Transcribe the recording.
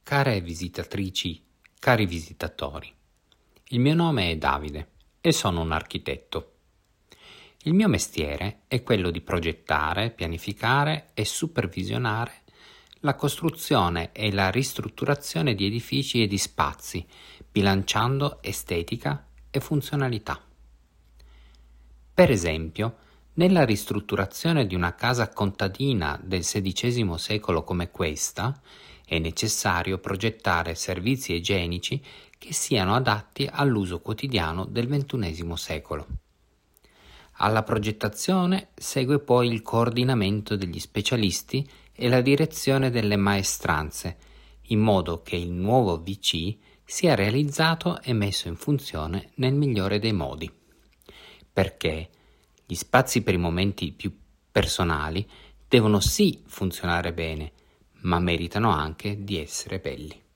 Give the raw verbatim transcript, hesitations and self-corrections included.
Care visitatrici, cari visitatori, il mio nome è Davide e sono un architetto. Il mio mestiere è quello di progettare, pianificare e supervisionare la costruzione e la ristrutturazione di edifici e di spazi, bilanciando estetica e funzionalità. Per esempio, nella ristrutturazione di una casa contadina del sedicesimo secolo come questa, è necessario progettare servizi igienici che siano adatti all'uso quotidiano del ventunesimo secolo. Alla progettazione segue poi il coordinamento degli specialisti e la direzione delle maestranze, in modo che il nuovo V C sia realizzato e messo in funzione nel migliore dei modi. Perché gli spazi per i momenti più personali devono sì funzionare bene, ma meritano anche di essere belli.